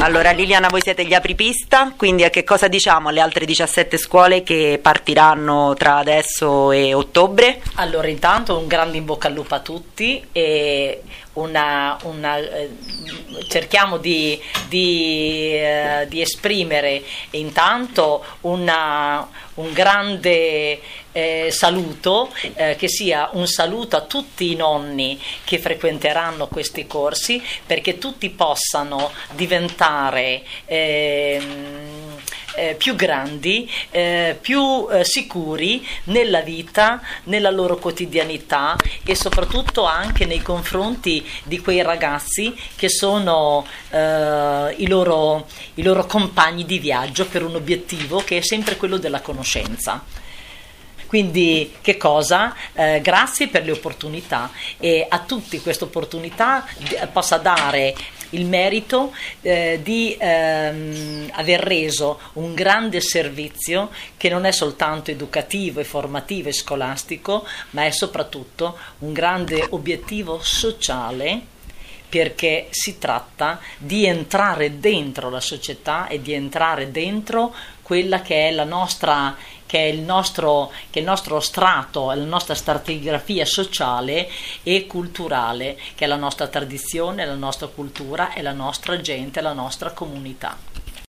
Allora Liliana, voi siete gli apripista, quindi a che cosa diciamo alle altre 17 scuole che partiranno tra adesso e ottobre? Allora, intanto un grande in bocca al lupo a tutti e cerchiamo di esprimere intanto un grande saluto, che sia un saluto a tutti i nonni che frequenteranno questi corsi, perché tutti possano diventare più grandi, più sicuri nella vita, nella loro quotidianità e soprattutto anche nei confronti di quei ragazzi che sono i loro compagni di viaggio per un obiettivo che è sempre quello della conoscenza. Quindi che cosa? Grazie per le opportunità e a tutti questa opportunità possa dare il merito di aver reso un grande servizio che non è soltanto educativo e formativo e scolastico, ma è soprattutto un grande obiettivo sociale, perché si tratta di entrare dentro la società e di entrare dentro quella che è la nostra, che è il nostro strato, la nostra stratigrafia sociale e culturale, che è la nostra tradizione, la nostra cultura e la nostra gente, la nostra comunità.